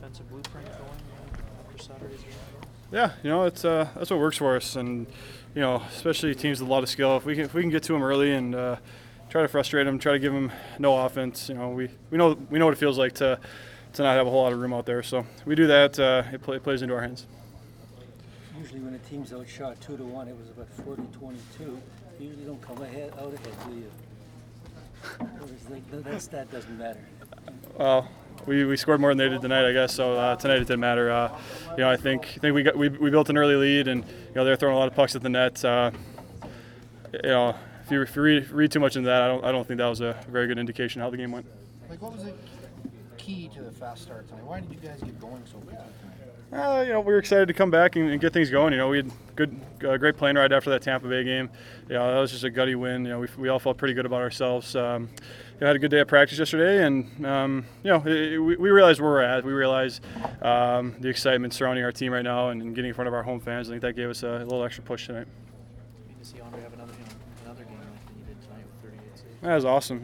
offensive blueprint going after Saturday's game? Yeah, it's that's what works for us, and especially teams with a lot of skill. If we can get to them early and try to frustrate them, try to give them no offense. We know what it feels like to not have a whole lot of room out there. So we do that. It plays into our hands. Usually when a team's outshot 2-1, it was about 40-22. You usually don't come out ahead, do you? That stat doesn't matter. Well, we scored more than they did tonight, I guess. So tonight it didn't matter. I think we built an early lead, and they're throwing a lot of pucks at the net. If you read too much into that, I don't think that was a very good indication of how the game went. Like, what was the key to the fast start tonight? Why did you guys get going so quickly tonight? We were excited to come back and get things going. We had great plane ride after that Tampa Bay game. That was just a gutty win. We all felt pretty good about ourselves. Had a good day of practice yesterday, and we realized where we're at. We realized the excitement surrounding our team right now and getting in front of our home fans. I think that gave us a little extra push tonight. Good to see Andre have another game like he did tonight with 38 saves. That was awesome.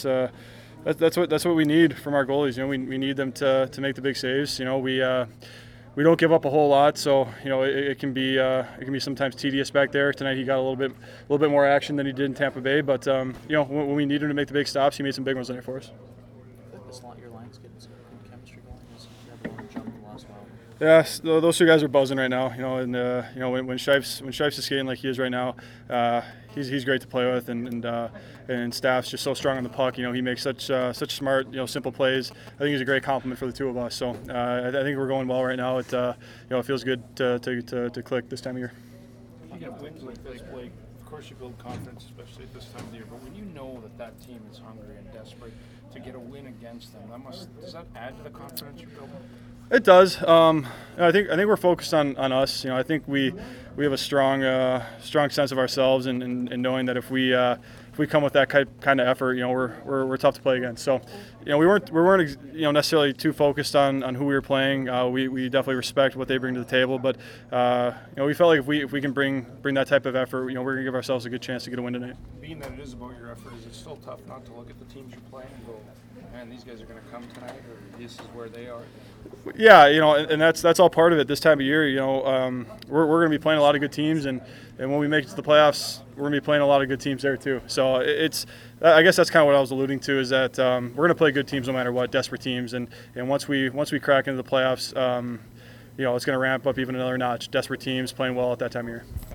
That's what we need from our goalies. We need them to make the big saves. We don't give up a whole lot, so it can be sometimes tedious back there. Tonight he got a little bit more action than he did in Tampa Bay, but when we need him to make the big stops, he made some big ones tonight for us. Your line's getting some good chemistry going. You have a jump in the last while. Yeah, those two guys are buzzing right now. When Shifes is skating like he is right now, he's great to play with, and Staff's just so strong on the puck. He makes such smart, simple plays. I think he's a great compliment for the two of us. So I think we're going well right now. It feels good to click this time of year. You get wins like this, Blake. Of course, you build confidence, especially at this time of the year. But when you know that team is hungry and desperate to get a win against them, does that add to the confidence you build? It does. I think we're focused on us. I think we have a strong sense of ourselves, and knowing that if we come with that kind of effort, we're tough to play against. So, we weren't necessarily too focused on who we were playing. We definitely respect what they bring to the table, but we felt like if we can bring that type of effort, we're gonna give ourselves a good chance to get a win tonight. Being that it is about your effort, is it still tough not to look at the teams you play and go, man, these guys are going to come tonight, or this is where they are? Yeah, and that's all part of it. This time of year, we're going to be playing a lot of good teams, and when we make it to the playoffs, we're going to be playing a lot of good teams there too. So I guess that's kind of what I was alluding to, is that we're going to play good teams no matter what, desperate teams, and once we crack into the playoffs, it's going to ramp up even another notch. Desperate teams playing well at that time of year.